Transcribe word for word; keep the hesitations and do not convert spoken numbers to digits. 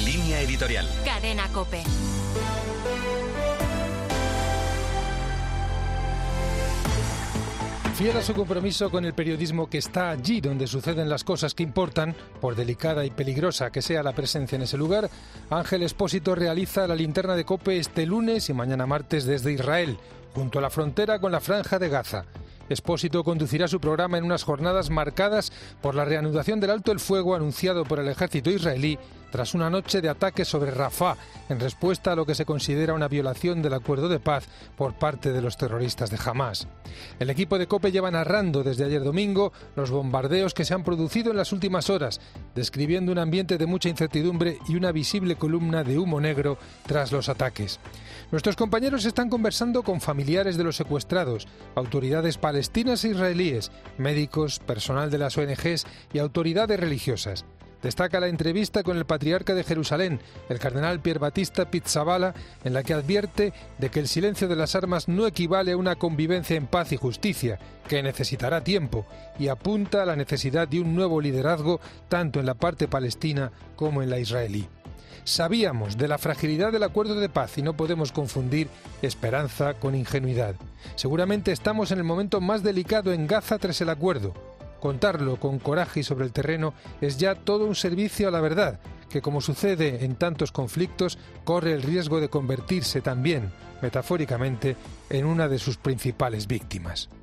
Línea editorial. Cadena COPE. Fiel a su compromiso con el periodismo que está allí donde suceden las cosas que importan, por delicada y peligrosa que sea la presencia en ese lugar, Ángel Expósito realiza la linterna de COPE este lunes y mañana martes desde Israel, junto a la frontera con la Franja de Gaza. Expósito conducirá su programa en unas jornadas marcadas por la reanudación del alto el fuego anunciado por el ejército israelí tras una noche de ataques sobre Rafah, en respuesta a lo que se considera una violación del acuerdo de paz por parte de los terroristas de Hamás. El equipo de COPE lleva narrando desde ayer domingo los bombardeos que se han producido en las últimas horas, describiendo un ambiente de mucha incertidumbre y una visible columna de humo negro tras los ataques. Nuestros compañeros están conversando con familiares de los secuestrados, autoridades palestinas e israelíes, médicos, personal de las O N Ges y autoridades religiosas. Destaca la entrevista con el patriarca de Jerusalén, el cardenal Pier Battista Pizzaballa, en la que advierte de que el silencio de las armas no equivale a una convivencia en paz y justicia, que necesitará tiempo, y apunta a la necesidad de un nuevo liderazgo tanto en la parte palestina como en la israelí. Sabíamos de la fragilidad del acuerdo de paz y no podemos confundir esperanza con ingenuidad. Seguramente estamos en el momento más delicado en Gaza tras el acuerdo. Contarlo con coraje y sobre el terreno es ya todo un servicio a la verdad, que como sucede en tantos conflictos, corre el riesgo de convertirse también, metafóricamente, en una de sus principales víctimas.